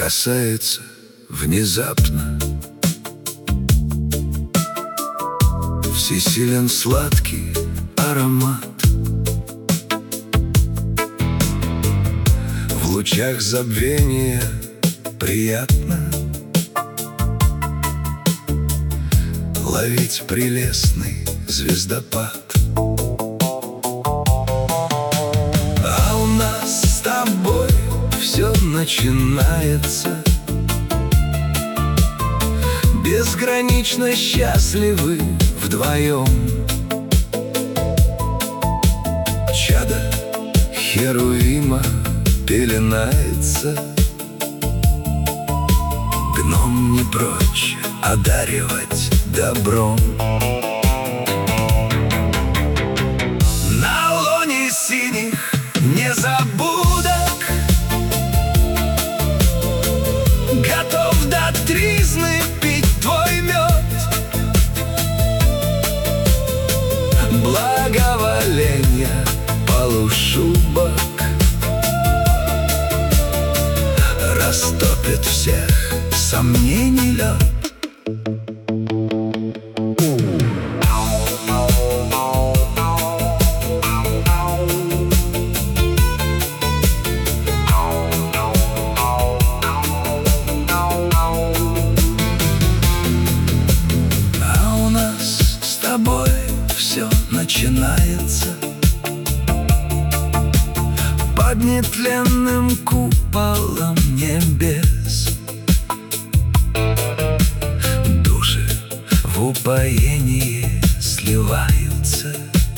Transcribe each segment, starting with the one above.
касается внезапно. Всесилен сладкий аромат. В лучах забвения приятно ловить прелестный звездопад. А у нас с тобой все начинается. Безгранично счастливы вдвоем. Чадо Херувима пеленается. Гном не прочь одаривать добром. На лоне синих незабудок готов до тризны пить твой мед. Благоволение полушубок растопит всех сомнений лед. А у нас с тобой все начинается под нетленным куполом небес. Души в упоении сливаются,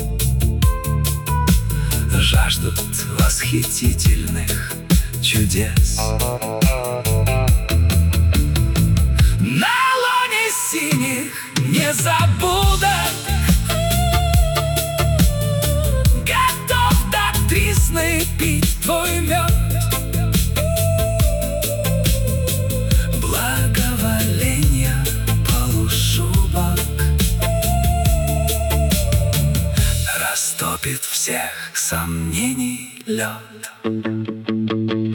жаждут восхитительных чудес. На лоне синих незабудок готов до тризны пить твой мед. Благоволение полушубок растопит всех сомнений лед.